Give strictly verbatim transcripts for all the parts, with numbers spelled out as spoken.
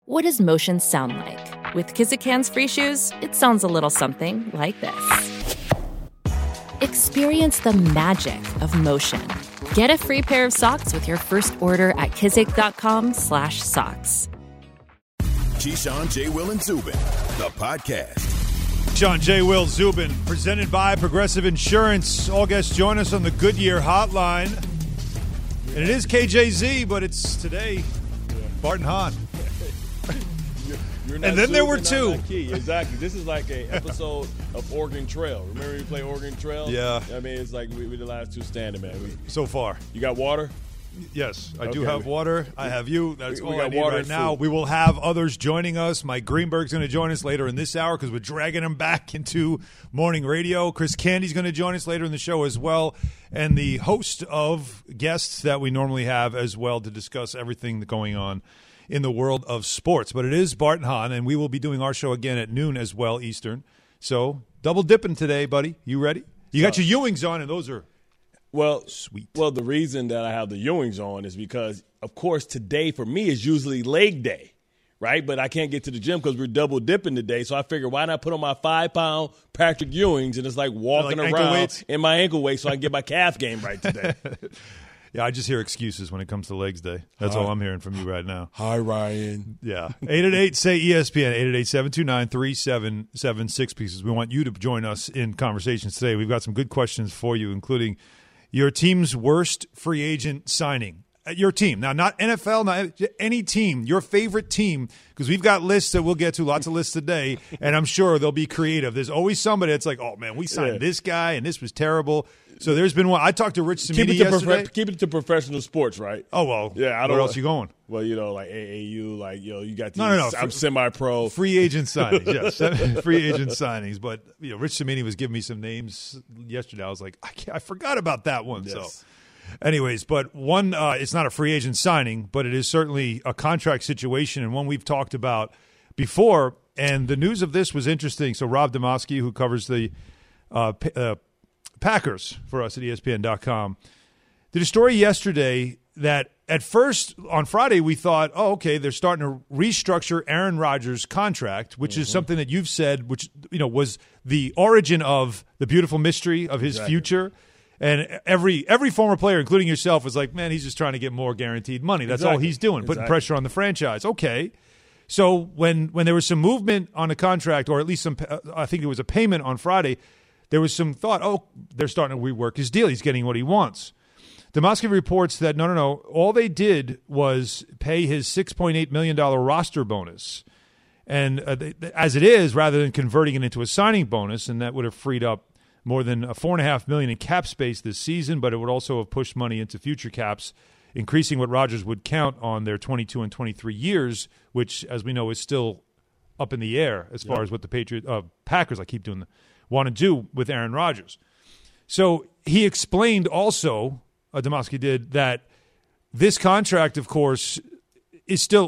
What does motion sound like? With Kizikans free shoes, it sounds a little something like this. Experience the magic of motion. Get a free pair of socks with your first order at kizik.com slash socks. Keyshawn, J. Will, and Zubin, the podcast. Keyshawn, J. Will, Zubin, presented by Progressive Insurance. All guests join us on the Goodyear Hotline. And it is K J Z, but it's today Barton Hahn. You're, you're not and then Zubin, there were two. Exactly. This is like an episode of Oregon Trail. Remember you play Oregon Trail? Yeah. I mean, it's like we, we the last two standing, man. We, so far. You got water? Yes, I okay. do have water. I have you. That's we, all we got I need water right now. food. We will have others joining us. Mike Greenberg's going to join us later in this hour because we're dragging him back into morning radio. Chris Candy's going to join us later in the show as well. And the host of guests that we normally have as well to discuss everything that's going on in the world of sports. But it is Barton Hahn, and we will be doing our show again at noon as well, Eastern. So double dipping today, buddy. You ready? You got your Ewings on, and those are Well, sweet. Well, the reason that I have the Ewings on is because, of course, today for me is usually leg day, right? But I can't get to the gym because we're double dipping today. So I figured, why not put on my five-pound Patrick Ewings and it's like walking like ankle around weights? in my ankle weight so I can get my calf game right today. Yeah, I just hear excuses when it comes to legs day. That's Hi. all I'm hearing from you right now. Hi, Ryan. Yeah. eight eight eight, say E S P N, eight eight eight, seven two nine, three seven seven six pieces. We want you to join us in conversations today. We've got some good questions for you, including your team's worst free agent signing. Your team. Now, not N F L, not any team, your favorite team, because we've got lists that we'll get to, lots of lists today, and I'm sure they'll be creative. There's always somebody that's like, oh, man, we signed Yeah. this guy, and this was terrible. So there's been one. I talked to Rich Cimini Keep it, to yesterday. prof- keep it to professional sports, right? Oh, well, Yeah, I don't where know. else you going? Well, you know, like A A U, like, you know, you got these, No, no, no. I'm semi-pro. Free agent signings, yes. Free agent signings. But, you know, Rich Cimini was giving me some names yesterday. I was like, I, can't, I forgot about that one. Yes. So, anyways, but one, uh, it's not a free agent signing, but it is certainly a contract situation and one we've talked about before. And the news of this was interesting. So Rob Demoski, who covers the uh, P- uh, Packers for us at E S P N dot com, did a story yesterday that at first on Friday we thought, oh, okay, they're starting to restructure Aaron Rodgers' contract, which mm-hmm. is something that you've said, which you know was the origin of the beautiful mystery of his Exactly. future. And every every former player, including yourself, was like, man, he's just trying to get more guaranteed money. That's Exactly. all he's doing, putting Exactly. pressure on the franchise. Okay. So when, when there was some movement on the contract, or at least some, uh, I think it was a payment on Friday, there was some thought, oh, they're starting to rework his deal. He's getting what he wants. Demoski reports that, no, no, no, all they did was pay his six point eight million dollars roster bonus. And uh, they, as it is, rather than converting it into a signing bonus, and that would have freed up more than four point five million dollars in cap space this season, but it would also have pushed money into future caps, increasing what Rodgers would count on their twenty-two and twenty-three years, which, as we know, is still up in the air as far yep. as what the Patriot uh, Packers, I keep doing the, want to do with Aaron Rodgers. So he explained also, uh, Demoski did, that this contract, of course, is still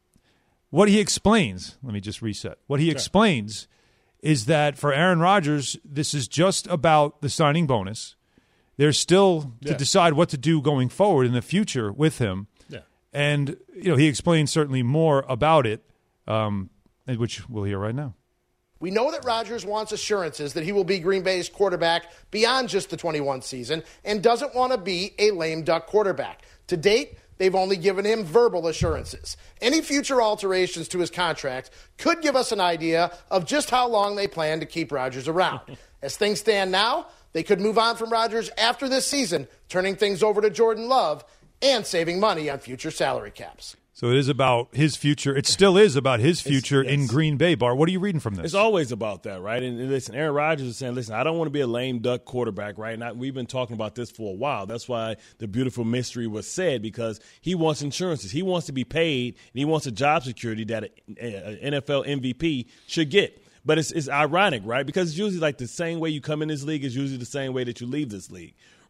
what he explains. Let me just reset. What he sure. explains is that for Aaron Rodgers, this is just about the signing bonus. There's still yeah. to decide what to do going forward in the future with him. Yeah. And, you know, he explains certainly more about it, um, which we'll hear right now. We know that Rodgers wants assurances that he will be Green Bay's quarterback beyond just the twenty-one season and doesn't want to be a lame duck quarterback. To date, they've only given him verbal assurances. Any future alterations to his contract could give us an idea of just how long they plan to keep Rodgers around. As things stand now, they could move on from Rodgers after this season, turning things over to Jordan Love and saving money on future salary caps. So it is about his future. It still is about his future It's, in yes. Green Bay. Bar, what are you reading from this? It's always about that, right? And, and listen, Aaron Rodgers is saying, listen, I don't want to be a lame duck quarterback, right? And I, we've been talking about this for a while. That's why the beautiful mystery was said, because he wants insurances. He wants to be paid, and he wants a job security that an N F L M V P should get. But it's, it's ironic, right? Because it's usually like the same way you come in this league is usually the same way that you leave this league,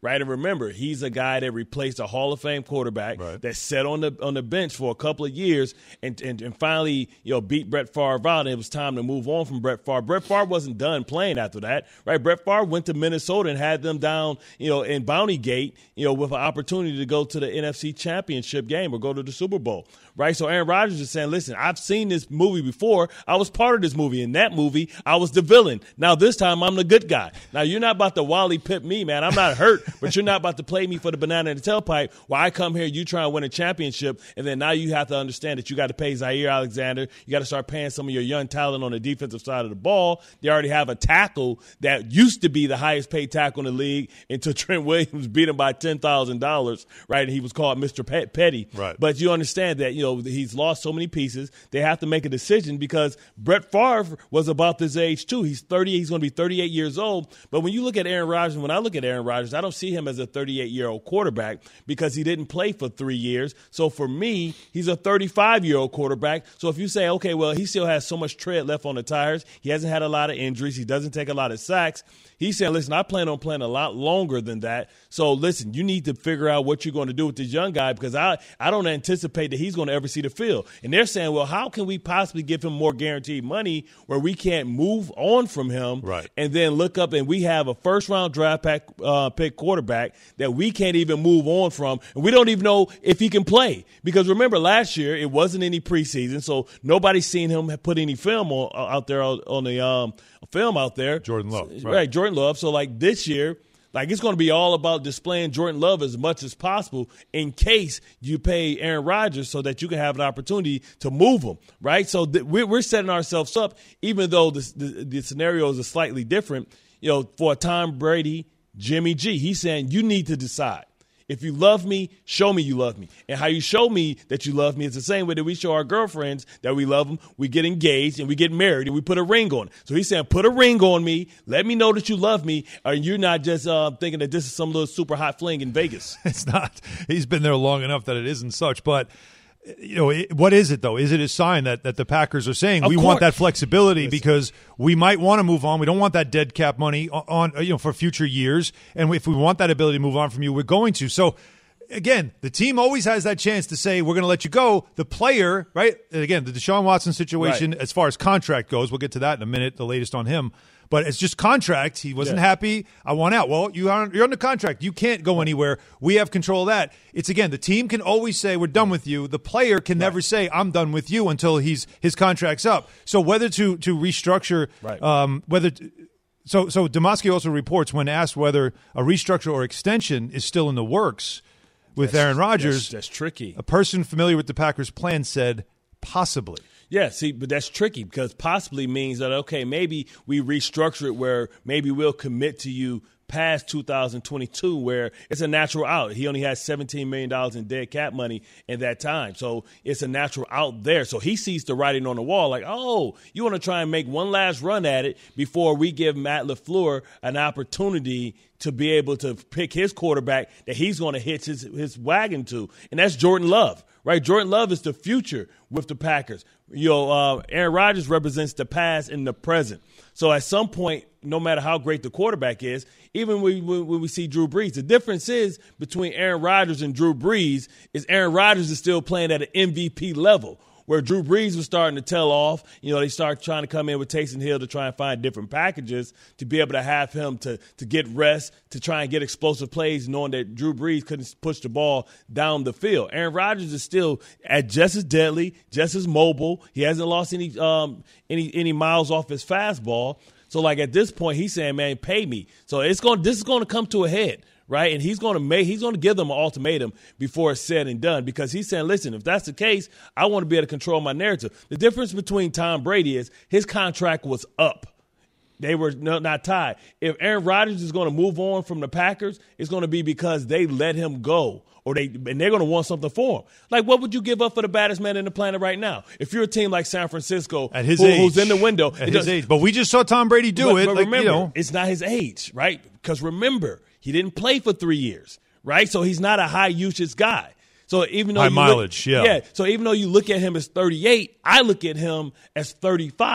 right? And remember, he's a guy that replaced a Hall of Fame quarterback right. that sat on the on the bench for a couple of years and, and, and finally, you know, beat Brett Favre out, and it was time to move on from Brett Favre. Brett Favre wasn't done playing after that, right? Brett Favre went to Minnesota and had them down, you know, in Bounty Gate, you know, with an opportunity to go to the N F C Championship game or go to the Super Bowl, right? So Aaron Rodgers is saying, listen, I've seen this movie before. I was part of this movie. In that movie, I was the villain. Now this time, I'm the good guy. Now you're not about to Wally Pipp me, man. I'm not hurt, but you're not about to play me for the banana in the tailpipe while I come here, you try and win a championship, and then now you have to understand that you got to pay Zaire Alexander. You got to start paying some of your young talent on the defensive side of the ball. They already have a tackle that used to be the highest paid tackle in the league until Trent Williams beat him by ten thousand dollars, right? And he was called Mister Petty. Right. But you understand that, you know, he's lost so many pieces. They have to make a decision because Brett Favre was about this age too. He's thirty. He's going to be thirty-eight years old. But when you look at Aaron Rodgers, when I look at Aaron Rodgers, I don't see him as a thirty-eight-year-old quarterback because he didn't play for three years. So for me, he's a thirty-five-year-old quarterback. So if you say, okay, well, he still has so much tread left on the tires. He hasn't had a lot of injuries. He doesn't take a lot of sacks. He's saying, listen, I plan on playing a lot longer than that. So, listen, you need to figure out what you're going to do with this young guy because I, I don't anticipate that he's going to ever see the field. And they're saying, well, how can we possibly give him more guaranteed money where we can't move on from him right. and then look up and we have a first-round draft pick, uh, pick quarterback that we can't even move on from, and we don't even know if he can play. Because, remember, last year it wasn't any preseason, so nobody's seen him put any film on, out there on, on the um, film out there. Jordan Love. Right, right Jordan Love. So, like, this year, like, it's going to be all about displaying Jordan Love as much as possible in case you pay Aaron Rodgers so that you can have an opportunity to move him, right? So th- we're, we're setting ourselves up, even though the, the, the scenarios are slightly different, you know, for Tom Brady, Jimmy G. He's saying you need to decide. If you love me, show me you love me. And how you show me that you love me is the same way that we show our girlfriends that we love them. We get engaged and we get married and we put a ring on. So he's saying, put a ring on me. Let me know that you love me. Or you're not just uh, thinking that this is some little super hot fling in Vegas. It's not. He's been there long enough that it isn't such. But, you know, it, what is it, though? Is it a sign that, that the Packers are saying Of we course. want that flexibility Listen. because we might want to move on. We don't want that dead cap money on, on, you know, for future years. And if we want that ability to move on from you, we're going to. So, again, the team always has that chance to say, we're going to let you go. The player, right? And again, the Deshaun Watson situation, Right. as far as contract goes, we'll get to that in a minute, the latest on him. But it's just contract. He wasn't Yeah. happy. I want out. Well, you are, you're under contract. You can't go anywhere. We have control of that. It's, again, the team can always say, we're done with you. The player can never say, I'm done with you until he's his contract's up. So whether to to restructure, Right. um, whether to, so so Demasky also reports when asked whether a restructure or extension is still in the works with That's- Aaron Rodgers, That's, that's tricky. a person familiar with the Packers' plan said, possibly. Yeah, see, but that's tricky because possibly means that, okay, maybe we restructure it where maybe we'll commit to you past two thousand twenty-two where it's a natural out. He only has seventeen million dollars in dead cap money in that time. So it's a natural out there. So he sees the writing on the wall like, oh, you want to try and make one last run at it before we give Matt LaFleur an opportunity to be able to pick his quarterback that he's going to hitch his, his wagon to. And that's Jordan Love, right? Jordan Love is the future with the Packers. You know, uh, Aaron Rodgers represents the past and the present. So at some point, no matter how great the quarterback is, even when we, when we see Drew Brees, the difference is between Aaron Rodgers and Drew Brees is Aaron Rodgers is still playing at an M V P level. Where Drew Brees was starting to tell off, you know, they start trying to come in with Taysom Hill to try and find different packages to be able to have him to to get rest, to try and get explosive plays, knowing that Drew Brees couldn't push the ball down the field. Aaron Rodgers is still at just as deadly, just as mobile. He hasn't lost any um, any any miles off his fastball. So, like, at this point, he's saying, man, pay me. So it's going. This is going to come to a head. Right, and he's going to make he's going to give them an ultimatum before it's said and done because he's saying, listen, if that's the case, I want to be able to control my narrative. The difference between Tom Brady is his contract was up. They were no, not tied. If Aaron Rodgers is going to move on from the Packers, it's going to be because they let him go, or they and they're going to want something for him. Like, what would you give up for the baddest man in the planet right now? If you're a team like San Francisco, At his who, age, who's in the window, at his age. But we just saw Tom Brady do but, it. But like, remember, you know. it's not his age, right? Because remember, he didn't play for three years, right? So he's not a high usage guy. So even though High you mileage, look, yeah. yeah. So even though you look at him as thirty-eight, I look at him as thirty-five.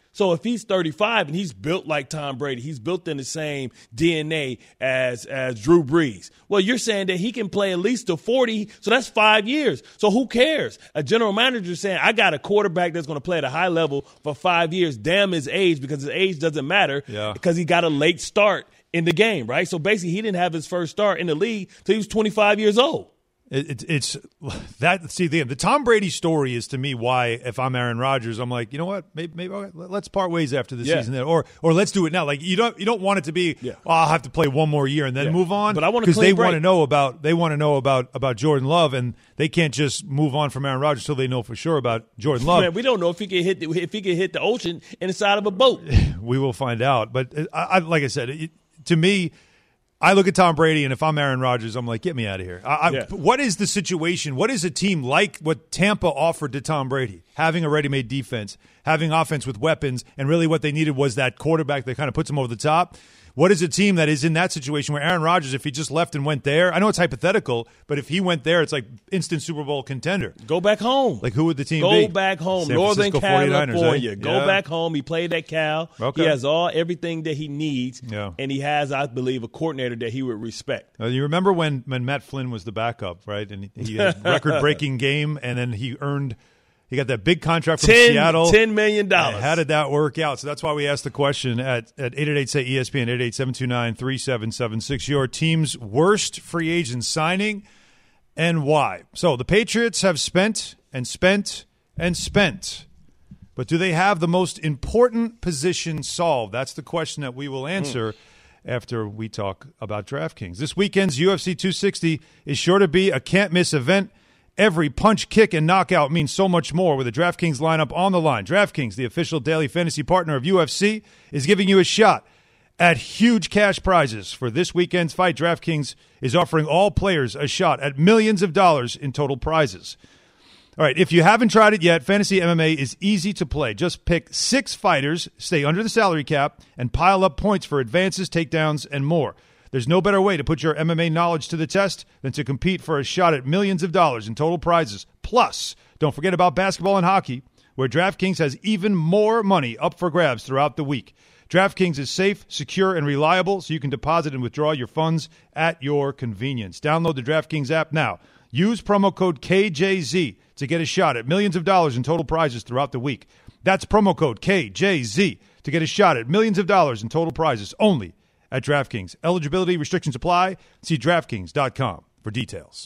So if he's thirty-five and he's built like Tom Brady, he's built in the same D N A as as Drew Brees. Well, you're saying that he can play at least to forty, so that's five years. So who cares? A general manager is saying, I got a quarterback that's going to play at a high level for five years. Damn his age, because his age doesn't matter yeah. because he got a late start in the game, right? So basically he didn't have his first start in the league till he was twenty-five years old. It, it, it's that. See, the the Tom Brady story is to me why, if I'm Aaron Rodgers, I'm like, you know what, maybe, maybe okay, let's part ways after the yeah. season, or or let's do it now. Like you don't you don't want it to be, yeah. oh, I'll have to play one more year and then yeah. move on. But I want to because they break. want to know about they want to know about about Jordan Love, and they can't just move on from Aaron Rodgers until they know for sure about Jordan Love. Man, we don't know if he can hit the, if he can hit the ocean inside of a boat. We will find out. But I, I like I said, it, to me. I look at Tom Brady, and if I'm Aaron Rodgers, I'm like, get me out of here. I, I, yeah. What is the situation? What is a team like what Tampa offered to Tom Brady? Having a ready-made defense, having offense with weapons, and really what they needed was that quarterback that kind of puts them over the top. What is a team that is in that situation where Aaron Rodgers, if he just left and went there, I know it's hypothetical, but if he went there, it's like instant Super Bowl contender. Go back home. Like who would the team Go be? Go back home. San Northern Francisco California. forty-niners, eh? Go yeah. back home. He played at Cal. Okay. He has all everything that he needs, yeah. and he has, I believe, a coordinator that he would respect. Uh, you remember when, when Matt Flynn was the backup, right? And he had a record-breaking game, and then he earned – he got that big contract from ten, Seattle. ten million dollars. How did that work out? So that's why we asked the question at, at eight eight eight, say E S P N, eight eight eight, seven two nine, three seven seven six. Your team's worst free agent signing and why? So the Patriots have spent and spent and spent. But do they have the most important position solved? That's the question that we will answer mm. after we talk about DraftKings. This weekend's U F C two sixty is sure to be a can't-miss event. Every punch, kick, and knockout means so much more with the DraftKings lineup on the line. DraftKings, the official daily fantasy partner of U F C, is giving you a shot at huge cash prizes. For this weekend's fight, DraftKings is offering all players a shot at millions of dollars in total prizes. All right, if you haven't tried it yet, Fantasy M M A is easy to play. Just pick six fighters, stay under the salary cap, and pile up points for advances, takedowns, and more. There's no better way to put your M M A knowledge to the test than to compete for a shot at millions of dollars in total prizes. Plus, don't forget about basketball and hockey, where DraftKings has even more money up for grabs throughout the week. DraftKings is safe, secure, and reliable, so you can deposit and withdraw your funds at your convenience. Download the DraftKings app now. Use promo code K J Z to get a shot at millions of dollars in total prizes throughout the week. That's promo code K J Z to get a shot at millions of dollars in total prizes only at DraftKings. Eligibility restrictions apply. See DraftKings dot com for details.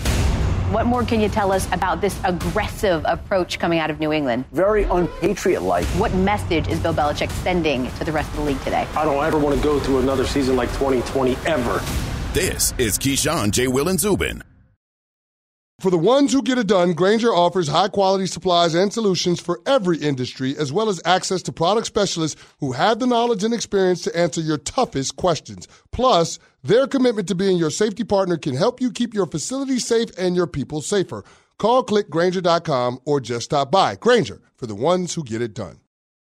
What more can you tell us about this aggressive approach coming out of New England? Very unpatriot-like. What message is Bill Belichick sending to the rest of the league today? I don't ever want to go through another season like twenty twenty, ever. This is Keyshawn, J. Will, and Zubin. For the ones who get it done, Grainger offers high-quality supplies and solutions for every industry, as well as access to product specialists who have the knowledge and experience to answer your toughest questions. Plus, their commitment to being your safety partner can help you keep your facility safe and your people safer. Call, click Grainger dot com, or just stop by. Grainger, for the ones who get it done.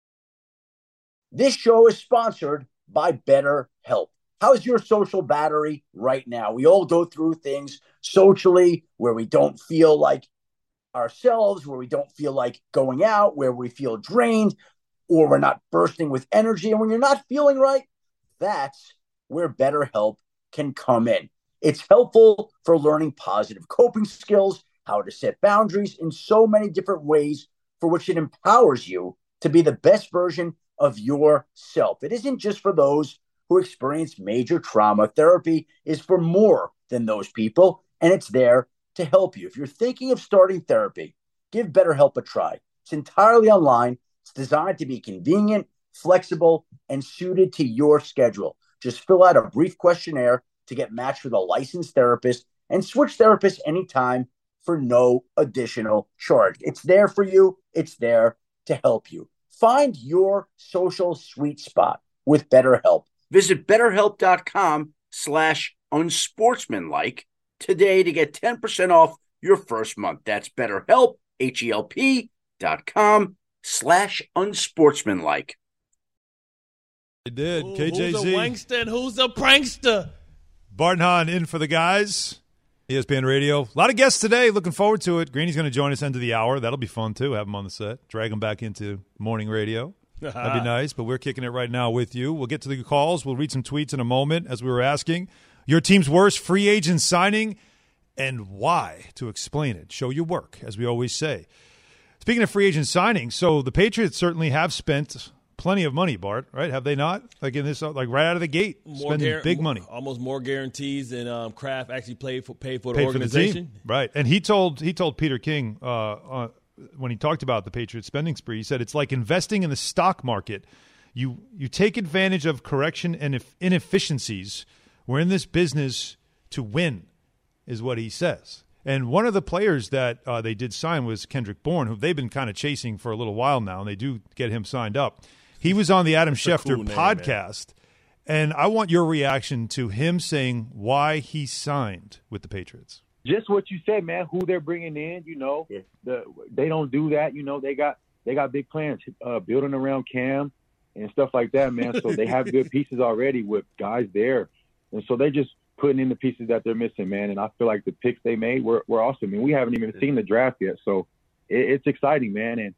This show is sponsored by BetterHelp. How's your social battery right now? We all go through things socially where we don't feel like ourselves, where we don't feel like going out, where we feel drained, or we're not bursting with energy. And when you're not feeling right, that's where BetterHelp can come in. It's helpful for learning positive coping skills, how to set boundaries in so many different ways for which it empowers you to be the best version of yourself. It isn't just for those who experience major trauma. Therapy is for more than those people, and it's there to help you. If you're thinking of starting therapy, give BetterHelp a try. It's entirely online. It's designed to be convenient, flexible, and suited to your schedule. Just fill out a brief questionnaire to get matched with a licensed therapist and switch therapists anytime for no additional charge. It's there for you. It's there to help you. Find your social sweet spot with BetterHelp. Visit BetterHelp.com slash unsportsmanlike today to get ten percent off your first month. That's BetterHelp, H-E-L-P dot com slash unsportsmanlike. It did. Who, K J Z. Who's a wankster and who's a prankster? Barton Hahn in for the guys. E S P N Radio. A lot of guests today. Looking forward to it. Greeny's going to join us end of the hour. That'll be fun, too. Have him on the set. Drag him back into morning radio. That'd be nice, but we're kicking it right now with you. We'll get to the calls. We'll read some tweets in a moment, as we were asking. Your team's worst free agent signing and why. To explain it, show your work, as we always say. Speaking of free agent signings, so the Patriots certainly have spent plenty of money, Bart, right? Have they not? Like in this, like right out of the gate, more spending gar- big money. Almost more guarantees than um, Kraft actually paid for, paid for the Paid organization. For the team. Right. And he told he told Peter King uh, uh, when he talked about the Patriots spending spree, he said it's like investing in the stock market. You you take advantage of correction and inefficiencies. We're in this business to win, is what he says. And one of the players that uh, they did sign was Kendrick Bourne, who they've been kind of chasing for a little while now, and they do get him signed up. He was on the Adam Schefter cool name, podcast, man. And I want your reaction to him saying why he signed with the Patriots. Just what you said, man, who they're bringing in, you know, the, they don't do that. You know, they got they got big plans uh, building around Cam and stuff like that, man. So they have good pieces already with guys there. And so they just putting in the pieces that they're missing, man. And I feel like the picks they made were, were awesome. I mean, we haven't even seen the draft yet. So it, it's exciting, man. And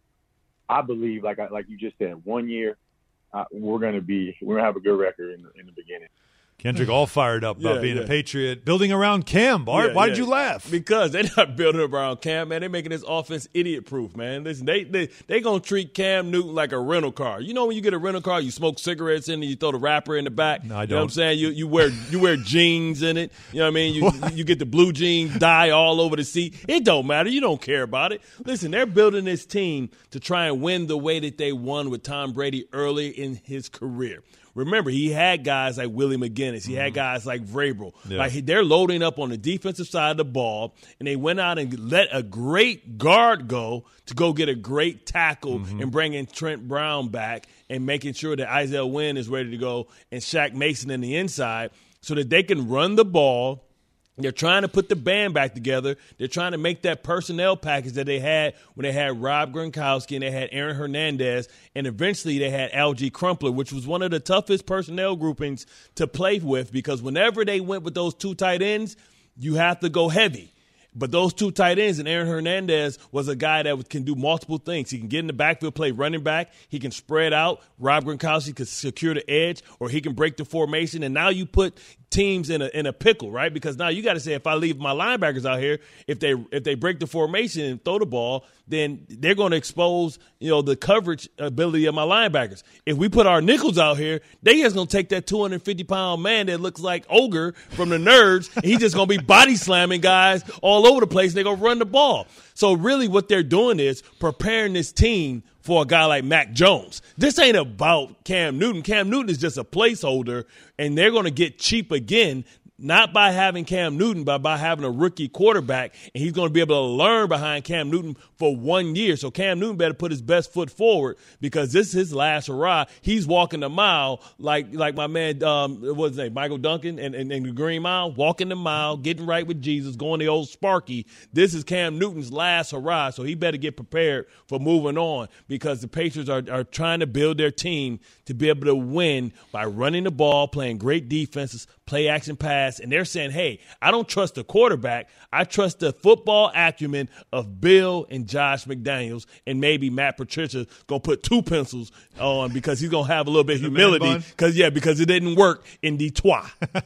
I believe, like I, like you just said, one year uh, we're going to be we're going to have a good record in the, in the beginning. Kendrick all fired up about yeah, being yeah. a Patriot, building around Cam, Bart. Yeah, Why yeah. did you laugh? Because they're not building around Cam, man. They're making this offense idiot-proof, man. Listen, they they they gonna treat Cam Newton like a rental car. You know when you get a rental car, you smoke cigarettes in it, you throw the wrapper in the back. No, I don't. You know what I'm saying? You you wear you wear jeans in it. You know what I mean? You you get the blue jeans dye all over the seat. It don't matter. You don't care about it. Listen, they're building this team to try and win the way that they won with Tom Brady early in his career. Remember, he had guys like Willie McGinnis. He had guys like Vrabel. Yeah. Like they're loading up on the defensive side of the ball, and they went out and let a great guard go to go get a great tackle Mm-hmm. and bringing Trent Brown back and making sure that Isaiah Wynn is ready to go and Shaq Mason in the inside so that they can run the ball. They're trying to put the band back together. They're trying to make that personnel package that they had when they had Rob Gronkowski and they had Aaron Hernandez, and eventually they had Algie Crumpler, which was one of the toughest personnel groupings to play with because whenever they went with those two tight ends, you have to go heavy. But those two tight ends, and Aaron Hernandez was a guy that can do multiple things. He can get in the backfield, play running back. He can spread out. Rob Gronkowski can secure the edge, or he can break the formation. And now you put teams in a in a pickle, right? Because now you got to say, if I leave my linebackers out here, if they if they break the formation and throw the ball, then they're going to expose, you know, the coverage ability of my linebackers. If we put our nickels out here, they just going to take that two hundred fifty pound man that looks like Ogre from the Nerds, and he's just going to be body slamming guys all over the place, and they're going to run the ball. So really what they're doing is preparing this team for a guy like Mac Jones. This ain't about Cam Newton. Cam Newton is just a placeholder, and they're going to get cheap again, not by having Cam Newton, but by having a rookie quarterback, and he's going to be able to learn behind Cam Newton for one year. So Cam Newton better put his best foot forward because this is his last hurrah. He's walking the mile like like my man, um, what's his name, Michael Duncan and, and, and the Green Mile, walking the mile, getting right with Jesus, going the old Sparky. This is Cam Newton's last hurrah, so he better get prepared for moving on because the Patriots are, are trying to build their team to be able to win by running the ball, playing great defenses, play action pass, and they're saying, hey, I don't trust the quarterback. I trust the football acumen of Bill and Josh McDaniels, and maybe Matt Patricia going to put two pencils on because he's going to have a little bit of humility because, yeah, because it didn't work in Detroit.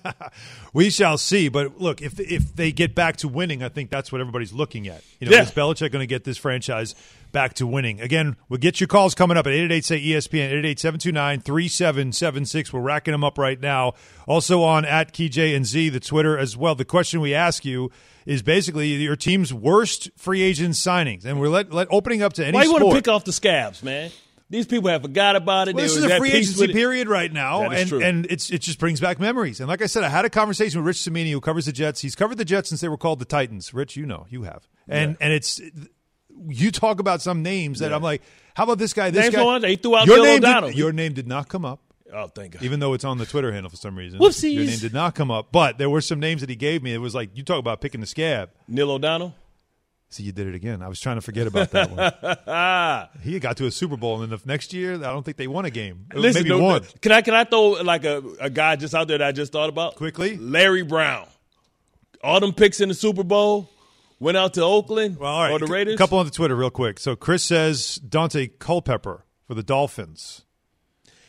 We shall see. But, look, if if they get back to winning, I think that's what everybody's looking at. You know, Yeah. is Belichick going to get this franchise back to winning? Again, we'll get your calls coming up at eight eight eight, say E S P N, eight eight eight, seven two nine, three seven seven six. We're racking them up right now. Also on at Key J and Z, the Twitter as well. The question we ask you is basically your team's worst free agent signings. And we're let, let opening up to any Why you sport. want to pick off the scabs, man? These people have forgot about it. Well, They this was is a at free peace agency with it. period right now, That is and true. and it's it just brings back memories. And like I said, I had a conversation with Rich Cimini, who covers the Jets. He's covered the Jets since they were called the Titans. Rich, you know, you have, and Yeah. and it's you talk about some names that Yeah. I'm like, how about this guy? This Names guy. on, they threw out your Bill name O'Donnell. Did, your name did not come up. Oh, thank God. Even though it's on the Twitter handle for some reason. Whoopsies. Your name did not come up. But there were some names that he gave me. It was like, you talk about picking the scab. Neil O'Donnell? See, you did it again. I was trying to forget about that one. He got to a Super Bowl, and then the next year, I don't think they won a game. Listen, Maybe no, one. Can I can I throw like a, a guy just out there that I just thought about? Quickly? Larry Brown. All them picks in the Super Bowl, went out to Oakland Well, all right. or the Raiders. A couple on the Twitter real quick. So Chris says Dante Culpepper for the Dolphins.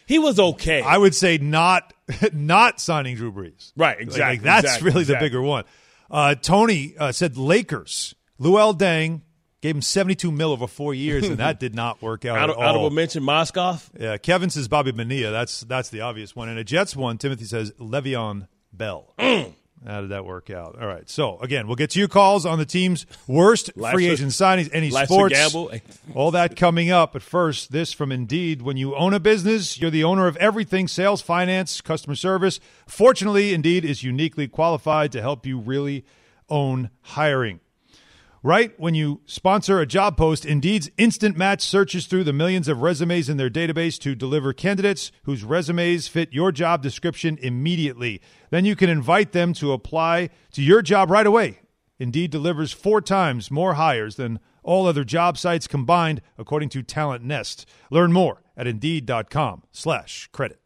He was okay. I would say not not signing Drew Brees. Right, exactly. Like, like, that's exactly, really exactly. the bigger one. Uh, Tony uh, said Lakers. Luol Deng gave him seventy-two mil over four years, and that did not work out Out at of, all. out of a mention, Moskoff. Yeah, Kevin says Bobby Bonilla. That's that's the obvious one. And a Jets one, Timothy says Le'Veon Bell. Mm. How did that work out? All right. So, again, we'll get to your calls on the team's worst Life's free a- agent signings, any life's a sports. gamble. All that coming up. But first, this from Indeed. When you own a business, you're the owner of everything: sales, finance, customer service. Fortunately, Indeed is uniquely qualified to help you really own hiring. Right when you sponsor a job post, Indeed's Instant Match searches through the millions of resumes in their database to deliver candidates whose resumes fit your job description immediately. Then you can invite them to apply to your job right away. Indeed delivers four times more hires than all other job sites combined, according to Talent Nest. Learn more at Indeed.com slash credit.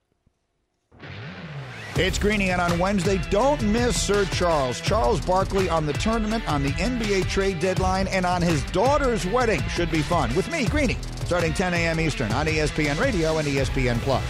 It's Greeny, and on Wednesday, don't miss Sir Charles. Charles Barkley on the tournament, on the N B A trade deadline, and on his daughter's wedding. Should be fun. With me, Greeny, starting ten a.m. Eastern on E S P N Radio and E S P N Plus.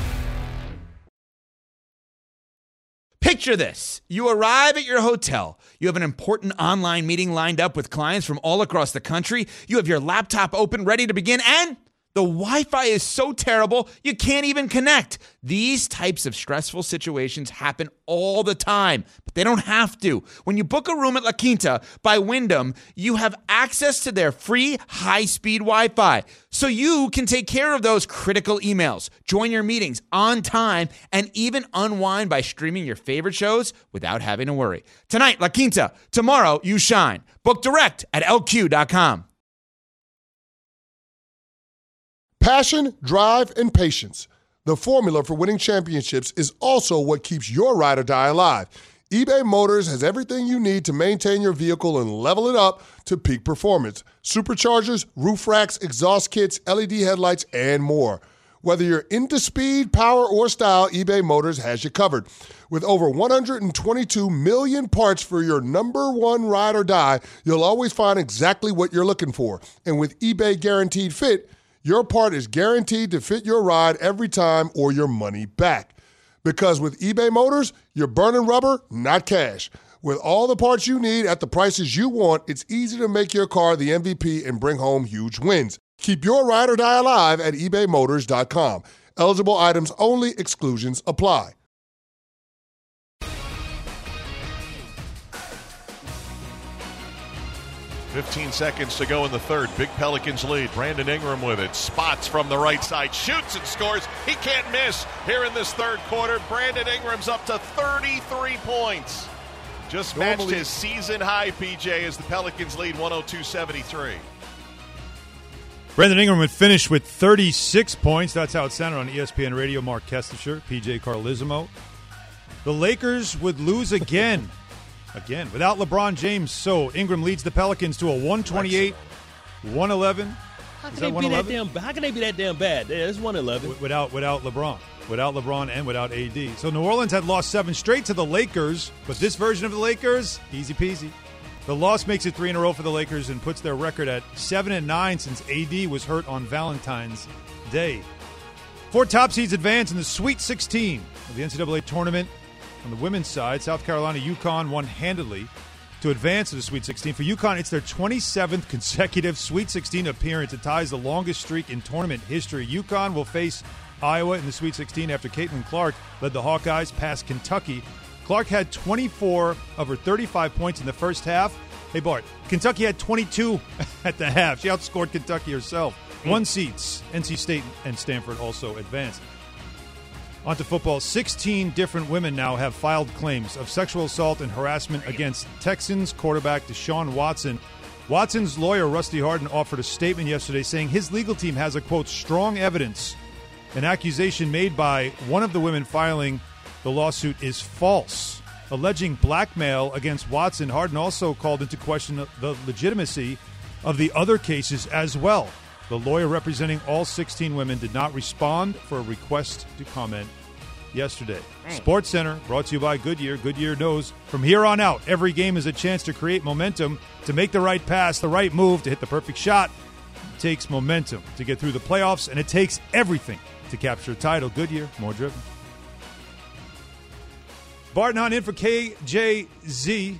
Picture this. You arrive at your hotel. You have an important online meeting lined up with clients from all across the country. You have your laptop open, ready to begin, and the Wi-Fi is so terrible, you can't even connect. These types of stressful situations happen all the time, but they don't have to. When you book a room at La Quinta by Wyndham, you have access to their free high-speed Wi-Fi, so you can take care of those critical emails, join your meetings on time, and even unwind by streaming your favorite shows without having to worry. Tonight, La Quinta. Tomorrow, you shine. Book direct at L Q dot com. Passion, drive, and patience. The formula for winning championships is also what keeps your ride or die alive. eBay Motors has everything you need to maintain your vehicle and level it up to peak performance. Superchargers, roof racks, exhaust kits, L E D headlights, and more. Whether you're into speed, power, or style, eBay Motors has you covered. With over one hundred twenty-two million parts for your number one ride or die, you'll always find exactly what you're looking for. And with eBay Guaranteed Fit, your part is guaranteed to fit your ride every time or your money back. Because with eBay Motors, you're burning rubber, not cash. With all the parts you need at the prices you want, it's easy to make your car the M V P and bring home huge wins. Keep your ride or die alive at ebay motors dot com. Eligible items only. Exclusions apply. fifteen seconds to go in the third. Big Pelicans lead. Brandon Ingram with it. Spots from the right side. Shoots and scores. He can't miss here in this third quarter. Brandon Ingram's up to thirty-three points. Just Normally, matched his season high, P J, as the Pelicans lead one oh two seventy-three. Brandon Ingram would finish with thirty-six points. That's how it sounded on E S P N Radio. Mark Kestisher, P J Carlizimo. The Lakers would lose again. Again, without LeBron James. So Ingram leads the Pelicans to a one twenty-eight one eleven. How Is can, that they be one that eleven? damn, how can they be that damn bad? Yeah, it's one eleven. Without, without LeBron. Without LeBron and without A D. So New Orleans had lost seven straight to the Lakers, but this version of the Lakers, easy peasy. The loss makes it three in a row for the Lakers and puts their record at seven and nine since A D was hurt on Valentine's Day. Four top seeds advance in the Sweet sixteen of the N C double A tournament. On the women's side, South Carolina, UConn won handedly to advance to the Sweet sixteen. For UConn, it's their twenty-seventh consecutive Sweet sixteen appearance. It ties the longest streak in tournament history. UConn will face Iowa in the Sweet sixteen after Caitlin Clark led the Hawkeyes past Kentucky. Clark had twenty-four of her thirty-five points in the first half. Hey, Bart, Kentucky had twenty-two at the half. She outscored Kentucky herself. One seeds, N C State and Stanford also advanced. On to football. sixteen different women now have filed claims of sexual assault and harassment against Texans quarterback Deshaun Watson. Watson's lawyer, Rusty Hardin, offered a statement yesterday saying his legal team has a, quote, strong evidence an accusation made by one of the women filing the lawsuit is false. Alleging blackmail against Watson, Hardin also called into question the legitimacy of the other cases as well. The lawyer representing all sixteen women did not respond for a request to comment yesterday. Sports Center, brought to you by Goodyear. Goodyear knows from here on out, every game is a chance to create momentum, to make the right pass, the right move, to hit the perfect shot. takes momentum to get through the playoffs, and it takes everything to capture a title. Goodyear, more driven. Barton Hunt in for K J Z.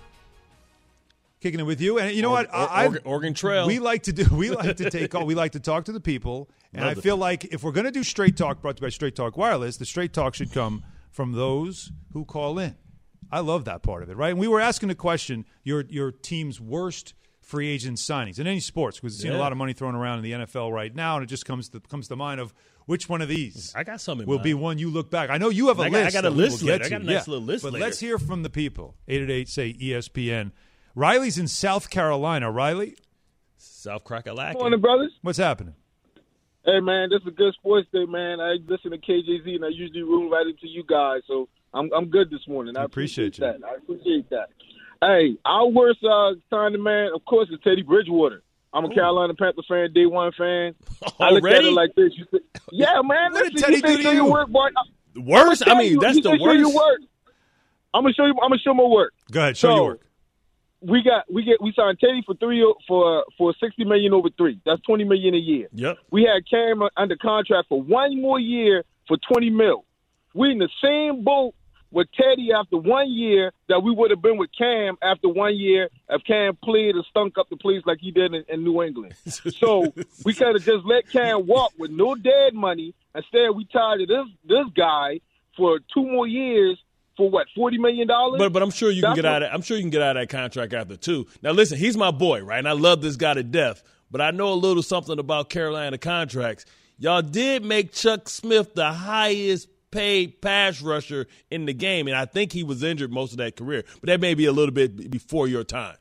Kicking it with you, and you know Oregon, what? I, Oregon, Oregon Trail. We like to do. We like to take call. We like to talk to the people, and Love I feel like if we're going to do Straight Talk, brought to you by Straight Talk Wireless, the Straight Talk should come from those who call in. I love that part of it, right? And we were asking the question: your your team's worst free agent signings in any sports, because we've seen yeah. a lot of money thrown around in the N F L right now, and it just comes to comes to mind of which one of these I got some in will mind. be one you look back. I know you have a I list. got, I got a that we list. will get I got to. a nice yeah. little list. But later. let's hear from the people. Eight eight eight say E S P N. Riley's in South Carolina. Riley, South Carolina. Good morning, brothers. What's happening? Hey, man, this is a good sports day, man. I listen to K J Z, and I usually room right into you guys, so I'm I'm good this morning. I, I appreciate, appreciate that. I appreciate that. Hey, our worst uh, signing, man, of course, is Teddy Bridgewater. I'm a Ooh. Carolina Panther fan, day one fan. I look at it like this. You say, yeah, man. What listen, did Teddy you do to show you? your work, boy. Worst? I mean, you, that's you the show worst. Your work. I'm gonna show you. I'm gonna show my work. Go ahead, show so, your work. We got we get we signed Teddy for three for for sixty million over three. That's twenty million a year. Yep. We had Cam under contract for one more year for twenty mil. We in the same boat with Teddy after one year that we would have been with Cam after one year if Cam played and stunk up the place like he did in, in New England. So we could have just let Cam walk with no dead money. Instead, we tied to this this guy for two more years. For what, forty million dollars? But but I'm sure you can get out of I'm sure you can get out of that contract after two. Now listen, he's my boy, right? And I love this guy to death. But I know a little something about Carolina contracts. Y'all did make Chuck Smith the highest paid pass rusher in the game, and I think he was injured most of that career. But that may be a little bit before your time.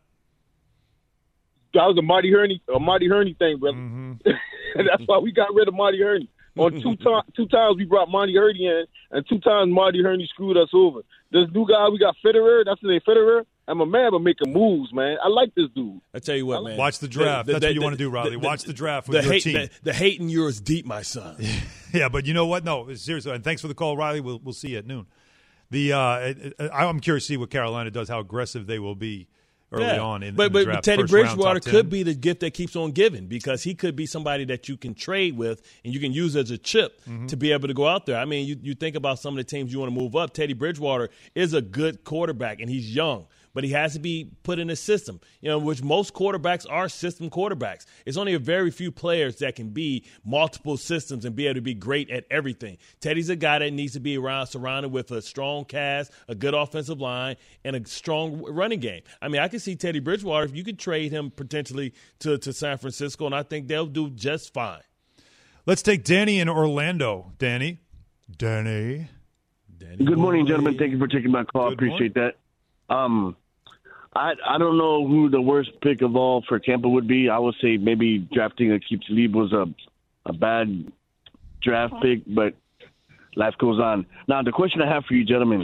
That was a Marty Hurney, a Marty Hurney thing, brother. Mm-hmm. That's why we got rid of Marty Hurney. On two, to- two times we brought Marty Hurney in, and two times Marty Hurney screwed us over. This new guy, we got Fitterer. That's his name, Fitterer. I'm a man, but making moves, man. I like this dude. I tell you what, man. Watch the draft. The, the, That's the, what you the, want to do, Riley. The, Watch the draft with the your hate, team. The, the hate in you is deep, my son. Yeah, but you know what? No, seriously. And thanks for the call, Riley. We'll we'll see you at noon. The uh, it, it, I'm curious to see what Carolina does, how aggressive they will be early yeah. on in, but, in the but, draft. But Teddy First round, Bridgewater top ten. could be the gift that keeps on giving, because he could be somebody that you can trade with and you can use as a chip mm-hmm. to be able to go out there. I mean, you, you think about some of the teams you want to move up. Teddy Bridgewater is a good quarterback, and he's young. But he has to be put in a system, you know, which most quarterbacks are system quarterbacks. It's only a very few players that can be multiple systems and be able to be great at everything. Teddy's a guy that needs to be around, surrounded with a strong cast, a good offensive line, and a strong running game. I mean, I can see Teddy Bridgewater, if you could trade him potentially to, to San Francisco, and I think they'll do just fine. Let's take Danny in Orlando. Danny. Danny. Danny Good morning, gentlemen. Thank you for taking my call. I appreciate morning. that. Um, I I don't know who the worst pick of all for Tampa would be. I would say maybe drafting Aqib Talib was a a bad draft pick, but life goes on. Now, the question I have for you, gentlemen,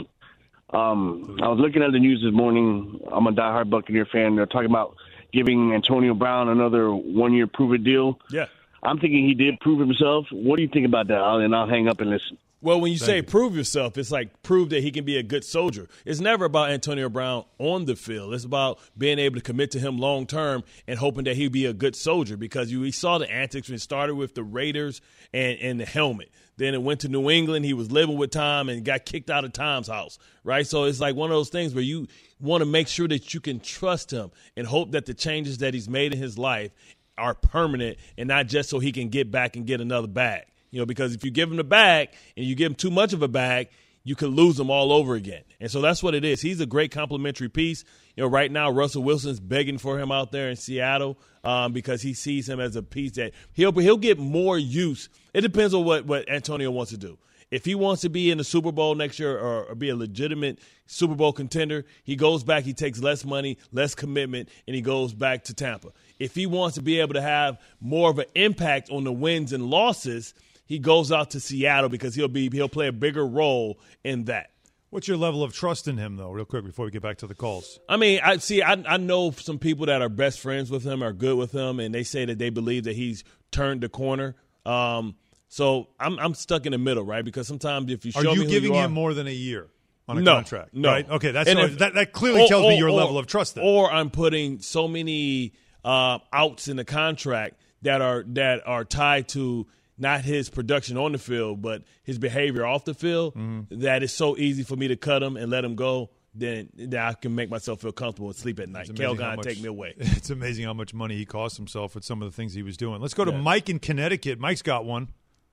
um, I was looking at the news this morning. I'm a diehard Buccaneer fan. They're talking about giving Antonio Brown another one-year prove-it deal. Yeah. I'm thinking he did prove himself. What do you think about that? I'll, and I'll hang up and listen. Well, when you Thank say you. prove yourself, it's like prove that he can be a good soldier. It's never about Antonio Brown on the field. It's about being able to commit to him long term and hoping that he'd be a good soldier, because you we saw the antics when it started with the Raiders and, and the helmet. Then it went to New England. He was living with Tom and got kicked out of Tom's house, right? So it's like one of those things where you want to make sure that you can trust him and hope that the changes that he's made in his life are permanent and not just so he can get back and get another bag. You know, because if you give him the bag and you give him too much of a bag, you could lose him all over again. And so that's what it is. He's a great complimentary piece. You know, right now Russell Wilson's begging for him out there in Seattle um, because he sees him as a piece that he'll he'll get more use. It depends on what, what Antonio wants to do. If he wants to be in the Super Bowl next year or, or be a legitimate Super Bowl contender, he goes back, he takes less money, less commitment, and he goes back to Tampa. If he wants to be able to have more of an impact on the wins and losses, he goes out to Seattle because he'll be he'll play a bigger role in that. What's your level of trust in him, though, real quick, before we get back to the calls? I mean, I see. I, I know some people that are best friends with him, are good with him, and they say that they believe that he's turned the corner. Um, so I'm I'm stuck in the middle, right? Because sometimes if you show are you me who giving you are, him more than a year on a no, contract? No, right? Okay, that's and so if, that that clearly or, tells or, me your or, level of trust. Then. Or I'm putting so many uh, outs in the contract that are that are tied to not his production on the field, but his behavior off the field, mm-hmm. that it's so easy for me to cut him and let him go, then, then I can make myself feel comfortable and sleep at night. Cale Gone, take me away. It's amazing how much money he cost himself with some of the things he was doing. Let's go to yeah. Mike in Connecticut. Mike's got one.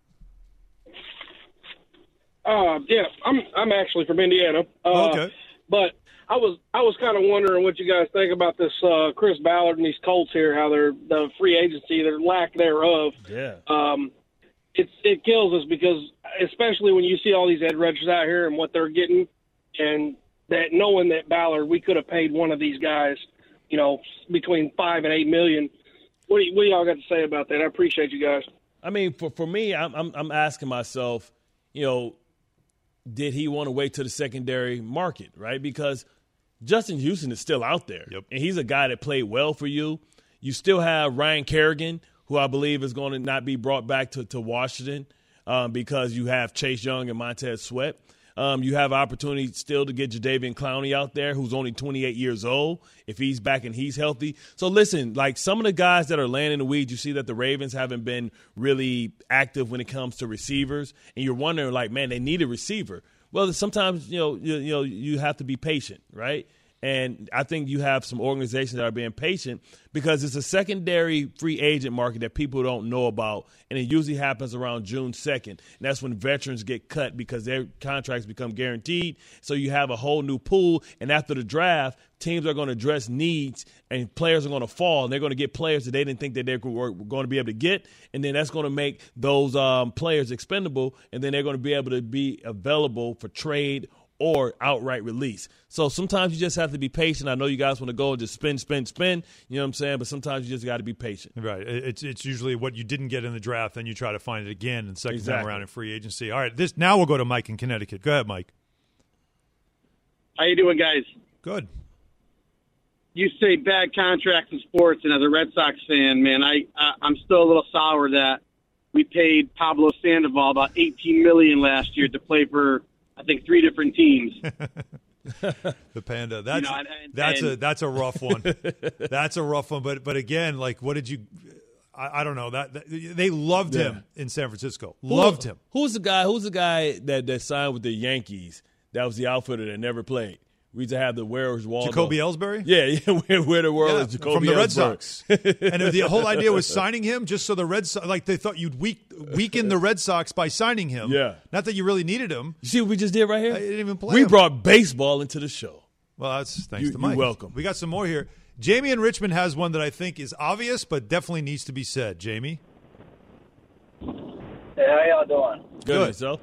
Uh, yeah, I'm I'm actually from Indiana. Uh, oh, okay. But I was I was kind of wondering what you guys think about this uh, Chris Ballard and these Colts here, how they're the free agency, their lack thereof. Yeah. Um, it's it kills us because especially when you see all these edge rushers out here and what they're getting, and that knowing that Ballard, we could have paid one of these guys, you know, between five and eight million. What do, y- what do y'all got to say about that? I appreciate you guys. I mean, for for me, I'm I'm, I'm asking myself, you know, did he want to wait to the secondary market, right? Because Justin Houston is still out there, yep. and he's a guy that played well for you. You still have Ryan Kerrigan, who I believe is going to not be brought back to, to Washington um, because you have Chase Young and Montez Sweat. Um, you have opportunity still to get Jadeveon Clowney out there, who's only twenty-eight years old, if he's back and he's healthy. So, listen, like some of the guys that are laying in the weeds, you see that the Ravens haven't been really active when it comes to receivers, and you're wondering, like, man, they need a receiver. Well, sometimes, you know, you, you know, you have to be patient, right? And I think you have some organizations that are being patient because it's a secondary free agent market that people don't know about, and it usually happens around June second. And that's when veterans get cut because their contracts become guaranteed. So you have a whole new pool, and after the draft, teams are going to address needs, and players are going to fall, and they're going to get players that they didn't think that they were going to be able to get, and then that's going to make those um, players expendable, and then they're going to be able to be available for trade or outright release. So sometimes you just have to be patient. I know you guys want to go and just spin, spin, spin. You know what I'm saying? But sometimes you just got to be patient. Right. It's it's usually what you didn't get in the draft, then you try to find it again and second exactly. time around in free agency. All right. This now we'll go to Mike in Connecticut. Go ahead, Mike. How you doing, guys? Good. You say bad contracts in sports, and as a Red Sox fan, man, I, I I'm still a little sour that we paid Pablo Sandoval about eighteen million dollars last year to play for, I think, three different teams. The Panda. That's you know, and, and, that's and, a that's a rough one. That's a rough one. But but again, like, what did you? I, I don't know that, that they loved yeah. him in San Francisco. Loved Who, him. Who's the guy? Who's the guy that, that signed with the Yankees? That was the outfielder that never played. We used to have the Where's Waldo. Jacoby Ellsbury? Yeah, yeah. Where, where the world yeah, is Jacoby from the Red Ellsbury. Sox. And the whole idea was signing him just so the Red Sox, like they thought you'd weak, weaken the Red Sox by signing him. Yeah. Not that you really needed him. You see what we just did right here? I didn't even play We him. brought baseball into the show. Well, that's thanks you, to Mike. You're welcome. We got some more here. Jamie in Richmond has one that I think is obvious, but definitely needs to be said. Jamie? Hey, how y'all doing? Good. Good. Yourself?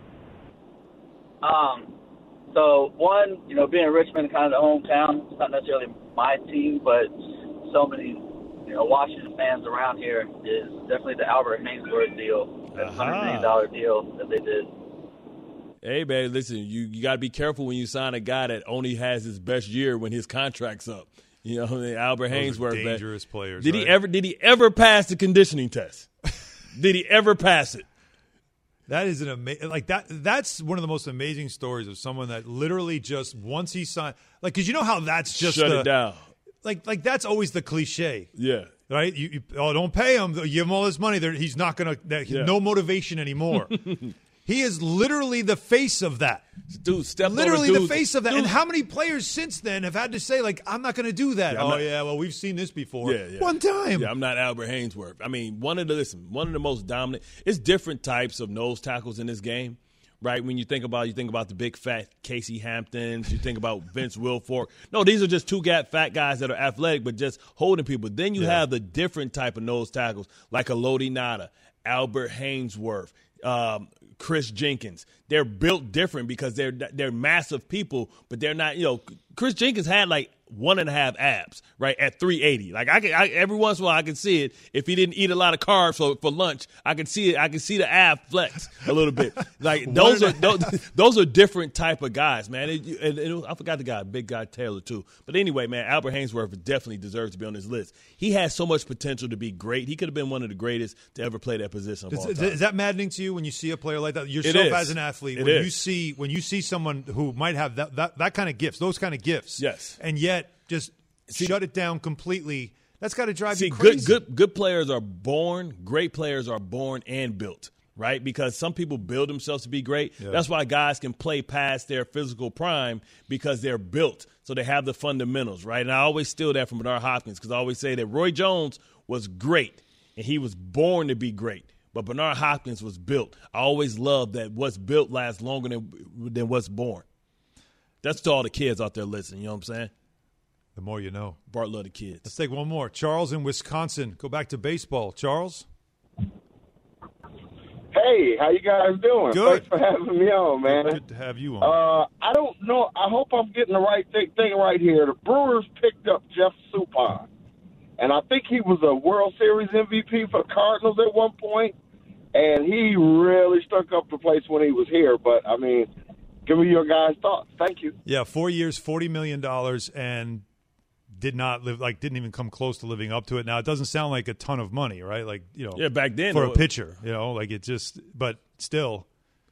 Um, so, one, you know, being in Richmond, kind of the hometown, it's not necessarily my team, but so many, you know, Washington fans around here is definitely the Albert Hainsworth deal, that one hundred million dollars deal that they did. Hey, man, listen, you, you got to be careful when you sign a guy that only has his best year when his contract's up. You know, Albert Those Hainsworth. are dangerous man. players. Did right? he ever? Did he ever pass the conditioning test? Did he ever pass it? That is an amazing, like that. That's one of the most amazing stories of someone that literally just once he signed, like, because you know how that's just shut the, it down. Like, like that's always the cliche. Yeah. Right. You, you oh, don't pay him. You give him all this money. There, he's not gonna. Yeah. No motivation anymore. He is literally the face of that. Dude, step literally over, the dude. face of that. Dude. And how many players since then have had to say, like, I'm not going to do that? Yeah, oh, not, yeah, well, we've seen this before. Yeah, yeah. One time. Yeah, I'm not Albert Hainsworth. I mean, one of the listen, one of the most dominant. It's different types of nose tackles in this game, right? When you think about, you think about the big fat Casey Hamptons. You think about Vince Wilfork. No, these are just two fat guys that are athletic, but just holding people. Then you yeah. have the different type of nose tackles, like a Lodi Nada, Albert Hainsworth, um, Chris Jenkins. They're built different because they're they're massive people, but they're not, you know, Chris Jenkins had like one and a half abs, right, at three eighty. Like I can, I, every once in a while I can see it. If he didn't eat a lot of carbs for, for lunch, I can see it. I can see the ab flex a little bit. Like those are those, those are different type of guys, man. It, and, and I forgot the guy, big guy Taylor too. But anyway, man, Albert Hainsworth definitely deserves to be on this list. He has so much potential to be great. He could have been one of the greatest to ever play that position of is, all time. Is that maddening to you when you see a player like that? Yourself as an athlete, it when is. you see when you see someone who might have that, that that kind of gifts, those kind of gifts, yes, and yet just see, shut it down completely. That's got to drive See, you crazy. good, good, good players are born. Great players are born and built, right? Because some people build themselves to be great. Yeah. That's why guys can play past their physical prime because they're built. So they have the fundamentals, right? And I always steal that from Bernard Hopkins because I always say that Roy Jones was great, and he was born to be great. But Bernard Hopkins was built. I always love that what's built lasts longer than, than what's born. That's to all the kids out there listening, you know what I'm saying? The more you know. Bart love the kids. Let's take one more. Charles in Wisconsin. Go back to baseball. Charles? Hey, how you guys doing? Good. Thanks for having me on, man. Good to have you on. Uh, I don't know. I hope I'm getting the right thing, thing right here. The Brewers picked up Jeff Suppan, and I think he was a World Series M V P for the Cardinals at one point, and he really stuck up the place when he was here. But, I mean, give me your guys' thoughts. Thank you. Yeah, four years, forty million dollars, and did not live, like, didn't even come close to living up to it. Now, it doesn't sound like a ton of money, right? Like, you know, yeah, back then for a though, pitcher, you know, like it just, but still.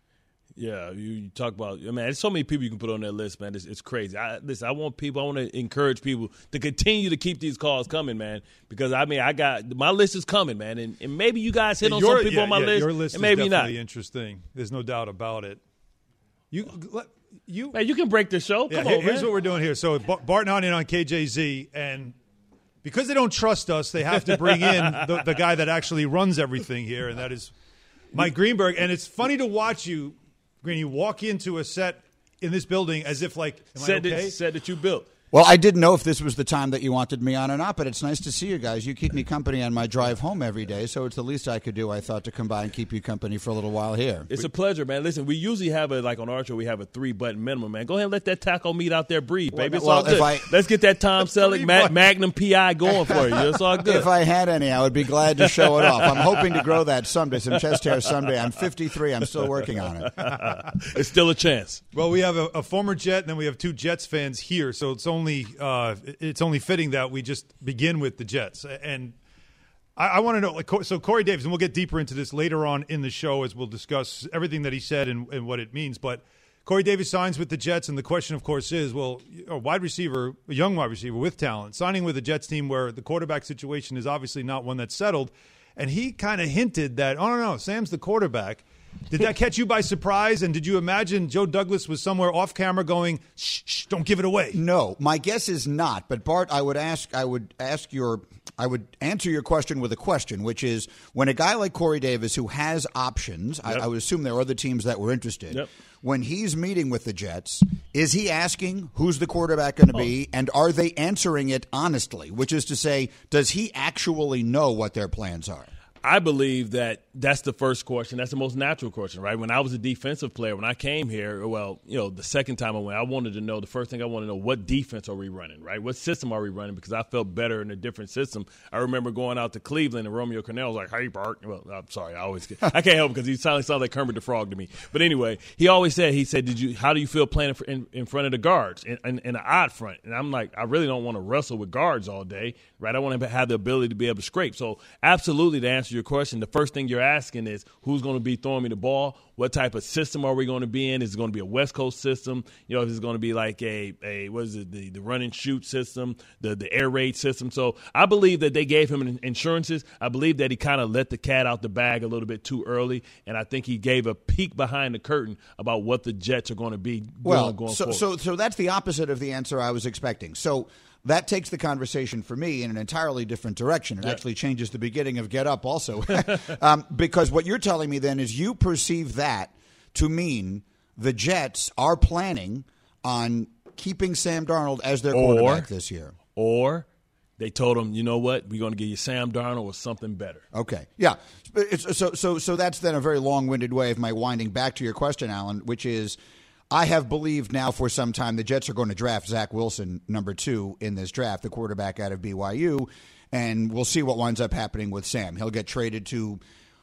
Yeah, you, you talk about, I mean, there's so many people you can put on that list, man. It's, it's crazy. I, listen, I want people, I want to encourage people to continue to keep these calls coming, man, because, I mean, I got, my list is coming, man, and, and maybe you guys hit on Your- some people yeah, on my yeah, list, Your list and maybe is not. definitely interesting. There's no doubt about it. You, you, man, you can break the show. Yeah, Come here- on, here's man. what we're doing here. So Bar- Bart and Honey on K J Z, and because they don't trust us, they have to bring in the, the guy that actually runs everything here, and that is Mike Greenberg. And it's funny to watch you, Green, you walk into a set in this building as if like, am Said I okay? that, said that you built. Well, I didn't know if this was the time that you wanted me on or not, but it's nice to see you guys. You keep me company on my drive home every day, so it's the least I could do, I thought, to come by and keep you company for a little while here. It's a pleasure, man. Listen, we usually have a, like on our show, we have a three-button minimum, man. Go ahead and let that taco meat out there breathe, baby. It's well, all good. if I- Let's get that Tom Selleck Ma- Magnum P I going for you. It's all good. If I had any, I would be glad to show it off. I'm hoping to grow that someday, some chest hair someday. I'm fifty-three. I'm still working on it. It's still a chance. Well, we have a, a former Jet, and then we have two Jets fans here, so it's only uh, it's only fitting that we just begin with the Jets. And I, I want to know, like, so Corey Davis, and we'll get deeper into this later on in the show as we'll discuss everything that he said and, and what it means. But Corey Davis signs with the Jets, and the question, of course, is, well, a wide receiver, a young wide receiver with talent, signing with a Jets team where the quarterback situation is obviously not one that's settled. And he kind of hinted that, oh, no, no, Sam's the quarterback. Did that catch you by surprise? And did you imagine Joe Douglas was somewhere off camera going, shh, shh, don't give it away? No, my guess is not. But Bart, I would ask, I would ask your, I would answer your question with a question, which is, when a guy like Corey Davis, who has options, Yep. I, I would assume there are other teams that were interested. Yep. When he's meeting with the Jets, is he asking who's the quarterback going to be, and are they answering it honestly? Which is to say, does he actually know what their plans are? I believe that that's the first question. That's the most natural question, right? When I was a defensive player, when I came here, well, you know, the second time I went, I wanted to know, the first thing I wanted to know, what defense are we running, right? What system are we running? Because I felt better in a different system. I remember going out to Cleveland and Romeo Cornell was like, hey, Bart. Well, I'm sorry. I always get, I can't help it because he sounded, sounded like Kermit the Frog to me. But anyway, he always said, he said, did you, how do you feel playing in, in front of the guards in, in, in an odd front? And I'm like, I really don't want to wrestle with guards all day, right? I want to have the ability to be able to scrape. So absolutely, to answer your question, the first thing you're asking is who's going to be throwing me the ball? What type of system are we going to be in? Is it going to be a West Coast system? You know, if it's going to be like a, a what is it, the, the run and shoot system, the, the air raid system. So I believe that they gave him insurances. I believe that he kind of let the cat out the bag a little bit too early, and I think he gave a peek behind the curtain about what the Jets are going to be Well, going so, forward. so so that's the opposite of the answer I was expecting. So that takes the conversation for me in an entirely different direction. It Yeah. actually changes the beginning of Get Up also. um, because what you're telling me then is you perceive that to mean the Jets are planning on keeping Sam Darnold as their Or- quarterback this year. Or they told him, you know what, we're going to give you Sam Darnold or something better. Okay. Yeah. It's, so so so that's then a very long-winded way of my winding back to your question, Alan, which is I have believed now for some time the Jets are going to draft Zach Wilson, number two in this draft, the quarterback out of B Y U, and we'll see what winds up happening with Sam. He'll get traded to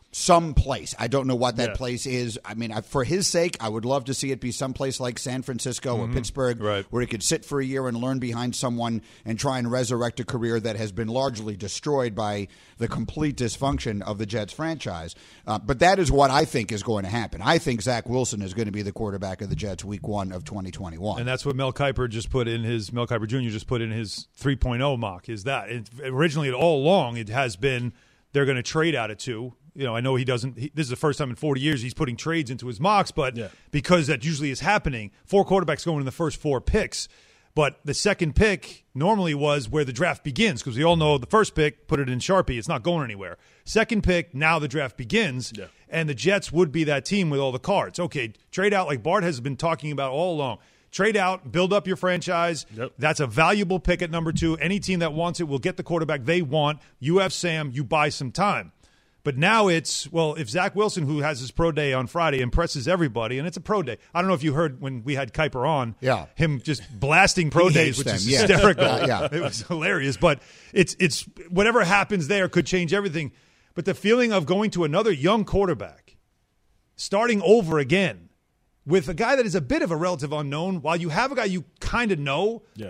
some place. I don't know what that Yeah. place is. I mean, I, for his sake, I would love to see it be someplace like San Francisco Mhm. or Pittsburgh, Right. where he could sit for a year and learn behind someone and try and resurrect a career that has been largely destroyed by the complete dysfunction of the Jets franchise. Uh, but that is what I think is going to happen. I think Zach Wilson is going to be the quarterback of the Jets week one of twenty twenty-one. And that's what Mel Kiper just put in his Mel Kiper Junior just put in his three point oh mock. Is that it, originally all along it has been they're going to trade out of two. You know, I know he doesn't. He, this is the first time in forty years he's putting trades into his mocks, but Yeah. because that usually is happening, four quarterbacks going in the first four picks. But the second pick normally was where the draft begins because we all know the first pick, put it in Sharpie, it's not going anywhere. Second pick, now the draft begins, Yeah. and the Jets would be that team with all the cards. Okay, trade out like Bart has been talking about all along. Trade out, build up your franchise. Yep. That's a valuable pick at number two. Any team that wants it will get the quarterback they want. You have Sam, you buy some time. But now it's, well, if Zach Wilson, who has his pro day on Friday, impresses everybody, and it's a pro day. I don't know if you heard when we had Kiper on, Yeah. him just blasting pro He days, hates which them, is yeah. hysterical. Uh, yeah. It was hilarious. But it's it's whatever happens there could change everything. But the feeling of going to another young quarterback, starting over again, with a guy that is a bit of a relative unknown, while you have a guy you kind of know, Yeah.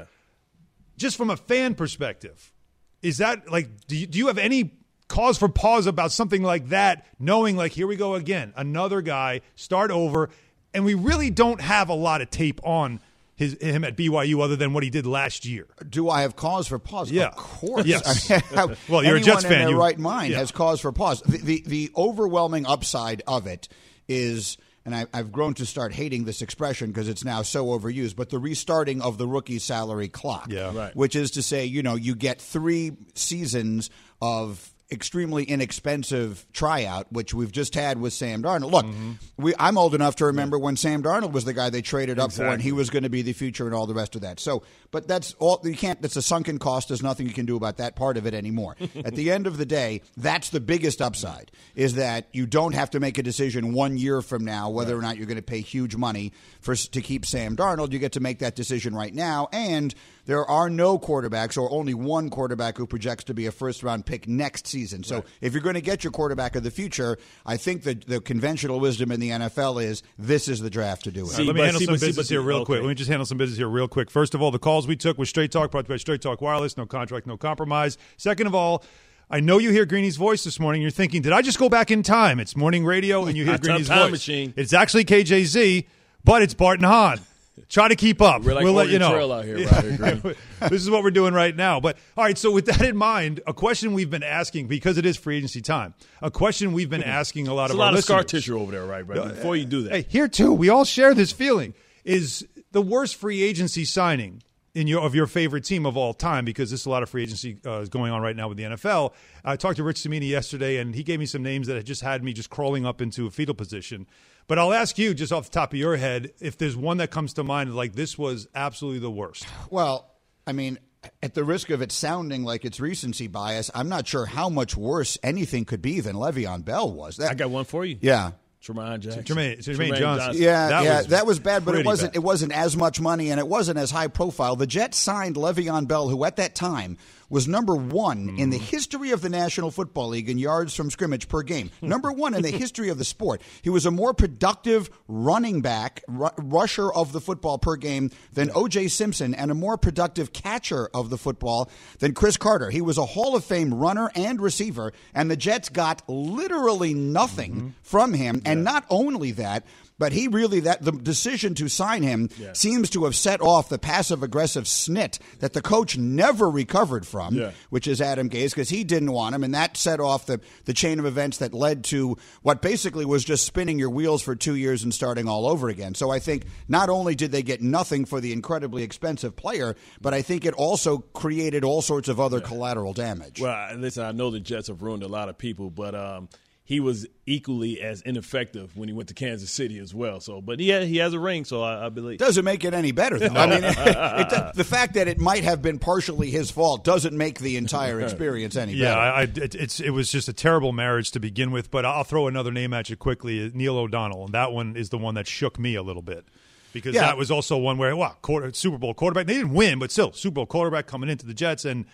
just from a fan perspective, is that like, do you, do you have any cause for pause about something like that, knowing like, here we go again, another guy, start over, and we really don't have a lot of tape on his him at B Y U other than what he did last year. Do I have cause for pause? Yeah. Of course. Yes. I mean, how- Well, you're a anyone Jets in fan, their you- right mind yeah. has cause for pause. The, the, the overwhelming upside of it is, and I, I've grown to start hating this expression because it's now so overused, but the restarting of the rookie salary clock. Yeah. Right. Which is to say, you know, you get three seasons of extremely inexpensive tryout, which we've just had with Sam Darnold. Look, Mm-hmm. we, I'm old enough to remember when Sam Darnold was the guy they traded up for, and he Exactly. was going to be the future and all the rest of that. So, but that's all. You can't. That's a sunken cost. There's nothing you can do about that part of it anymore. At the end of the day, that's the biggest upside: is that you don't have to make a decision one year from now whether or not you're going to pay huge money for to keep Sam Darnold. You get to make that decision right now, and there are no quarterbacks, or only one quarterback who projects to be a first-round pick next season. So if you're going to get your quarterback of the future, I think the, the conventional wisdom in the N F L is this is the draft to do it. All right, let me but handle see, some but see, business but see, here real okay. quick. Let me just handle some business here real quick. First of all, the calls we took was Straight Talk, brought to you by Straight Talk Wireless. No contract, no compromise. Second of all, I know you hear Greeny's voice this morning. You're thinking, did I just go back in time? It's morning radio, and you hear Time Greeny's voice. machine. It's actually K J Z, but it's Bart and Hahn. Try to keep up. We're like we'll let you Oregon know. Trail out here, right here, Green. This is what we're doing right now. But all right, so with that in mind, a question we've been asking, because it is free agency time, a question we've been asking a lot There's of a our lot of scar listeners. tissue over there, right? Right. Before you do that, Hey, here too, we all share this feeling. Is the worst free agency signing in your of your favorite team of all time? Because there's a lot of free agency uh, is going on right now with the N F L. I talked to Rich Cimini yesterday, and he gave me some names that had just had me just crawling up into a fetal position. But I'll ask you, just off the top of your head, if there's one that comes to mind, like this was absolutely the worst. Well, I mean, at the risk of it sounding like it's recency bias, I'm not sure how much worse anything could be than Le'Veon Bell was. That, I got one for you. yeah. Tremaine Jackson. Jermaine, Jermaine Johnson. Yeah, That yeah, was that was bad, but it pretty wasn't. bad. It wasn't as much money, and it wasn't as high profile. The Jets signed Le'Veon Bell, who at that time was number one Mm-hmm. in the history of the National Football League in yards from scrimmage per game. Number one in the history of the sport. He was a more productive running back, ru- rusher of the football per game than O J Simpson, and a more productive catcher of the football than Chris Carter. He was a Hall of Fame runner and receiver, and the Jets got literally nothing Mm-hmm. from him. And not only that, but he really, that the decision to sign him Yeah. seems to have set off the passive aggressive snit that the coach never recovered from, Yeah. which is Adam Gase, because he didn't want him. And that set off the, the chain of events that led to what basically was just spinning your wheels for two years and starting all over again. So I think not only did they get nothing for the incredibly expensive player, but I think it also created all sorts of other collateral damage. Well, listen, I know the Jets have ruined a lot of people, but um, he was equally as ineffective when he went to Kansas City as well. So, but yeah, he has a ring, so I, I believe. Doesn't make it any better, though. I mean, it, it, the fact that it might have been partially his fault doesn't make the entire experience any Yeah, better. I, I, it, it's it was just a terrible marriage to begin with. But I'll throw another name at you quickly: Neil O'Donnell, and that one is the one that shook me a little bit because Yeah. that was also one where wow, quarter, Super Bowl quarterback. They didn't win, but still Super Bowl quarterback coming into the Jets, and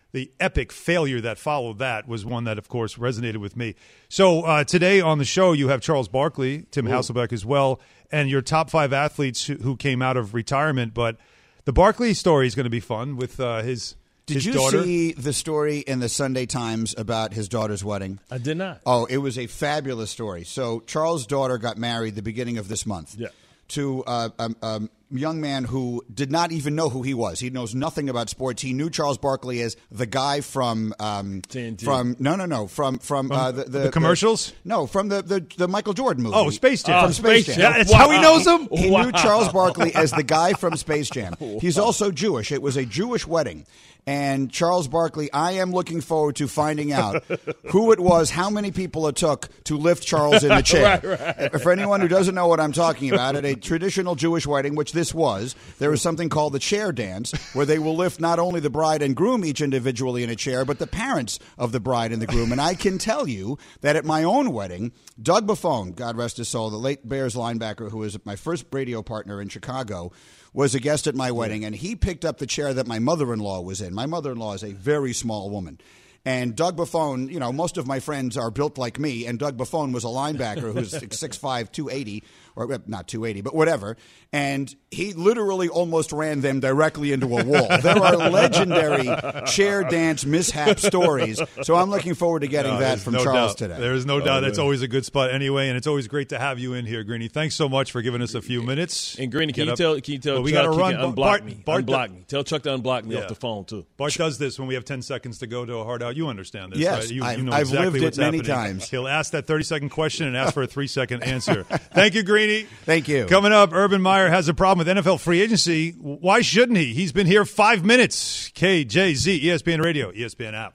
the epic failure that followed that was one that, of course, resonated with me. So uh, today on the show, you have Charles Barkley, Tim Ooh. Hasselbeck as well, and your top five athletes who, who came out of retirement. But the Barkley story is going to be fun with uh, his, Did his you daughter. see the story in the Sunday Times about his daughter's wedding? I did not. Oh, it was a fabulous story. So Charles' daughter got married the beginning of this month. Yeah. To uh, a, a young man who did not even know who he was. He knows nothing about sports. He knew Charles Barkley as the guy from um, T N T. from no no no from from, From uh, the, the the commercials. The, no, from the, the the Michael Jordan movie. Oh, Space Jam. From Oh, Space Space Jam. Jam. Yeah, that's how he knows him? He Wow. knew Charles Barkley as the guy from Space Jam. He's also Jewish. It was a Jewish wedding. And Charles Barkley, I am looking forward to finding out who it was, how many people it took to lift Charles in the chair. Right, right. For anyone who doesn't know what I'm talking about, at a traditional Jewish wedding, which this was, there is something called the chair dance, where they will lift not only the bride and groom each individually in a chair, but the parents of the bride and the groom. And I can tell you that at my own wedding, Doug Buffone, God rest his soul, the late Bears linebacker who was my first radio partner in Chicago, was a guest at my wedding, and he picked up the chair that my mother-in-law was in. My mother-in-law is a very small woman. And Doug Buffone, you know, most of my friends are built like me, and Doug Buffone was a linebacker who's six five, two eighty, or not two eighty, but whatever. And he literally almost ran them directly into a wall. There are legendary chair dance mishap stories. So I'm looking forward to getting No, that there's from no Charles doubt. today. There is no Oh, doubt. It's man. always a good spot anyway, and it's always great to have you in here, Greeny. Thanks so much for giving us a few minutes. And Greeny, can Get you up. tell? Can you tell? Well, we Chuck gotta he run. can unblock Bart- me. Bart- unblock me. Tell Chuck to unblock me Yeah. off the phone too. Bart does this when we have ten seconds to go to a hard out. You understand this, Yes, right? You, I've- you know I've exactly lived it what's many happening. times. He'll ask that thirty-second question and ask for a three-second answer. Thank you, Greeny. Thank you. Coming up, Urban Meyer has a problem with N F L free agency. Why shouldn't he? He's been here five minutes. K J Z, E S P N Radio, E S P N app.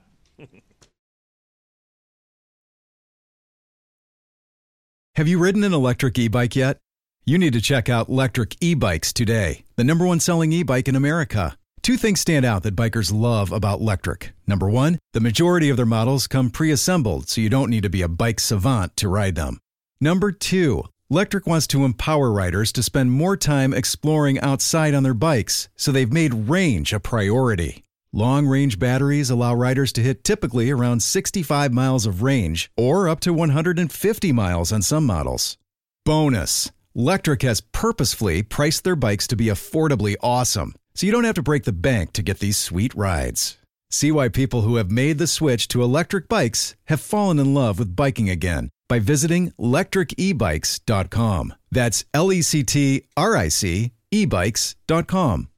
Have you ridden an electric e-bike yet? You need to check out Lectric E-Bikes today, the number one selling e-bike in America. Two things stand out that bikers love about Lectric. Number one, the majority of their models come pre-assembled, so you don't need to be a bike savant to ride them. Number two, Lectric wants to empower riders to spend more time exploring outside on their bikes, so they've made range a priority. Long-range batteries allow riders to hit typically around sixty-five miles of range, or up to one hundred fifty miles on some models. Bonus, Lectric has purposefully priced their bikes to be affordably awesome, so you don't have to break the bank to get these sweet rides. See why people who have made the switch to electric bikes have fallen in love with biking again by visiting lectric e bikes dot com. That's L E C T R I C e bikes dot com.